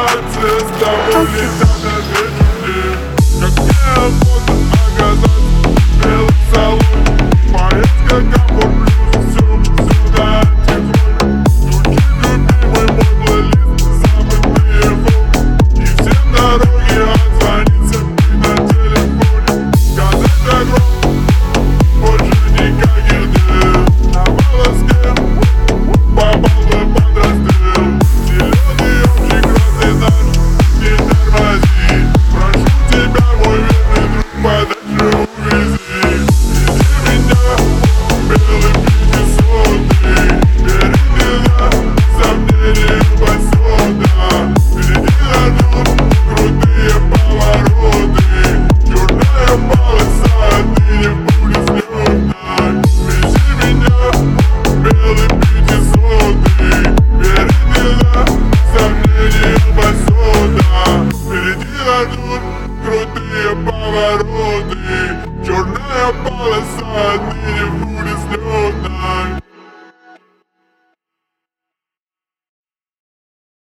сердце с тобой летят навечно. Как мне охота оказаться в белом салоне. Поездка комфорт плюс все на телефоне. Включи любимый мой плейлист, забытые фото. И все дороги отзвонится мне на телефоне. Сказать огромное, больше никаких дел. На волоске попал бы под расстрел. Зеленый общий красный наш, не тормози. Прошу тебя, мой верный друг, подальше увези. Вези меня, белый пятисотый. Перед сомнением посёта. Впереди нас ждут крутые повороты. Черная полоса, ты не будешь взлётной. Вези меня, белый пятисотый. Перед сомнением посёта. Впереди нас ждут крутые повороты. Черная полоса, ты не будешь взлётной.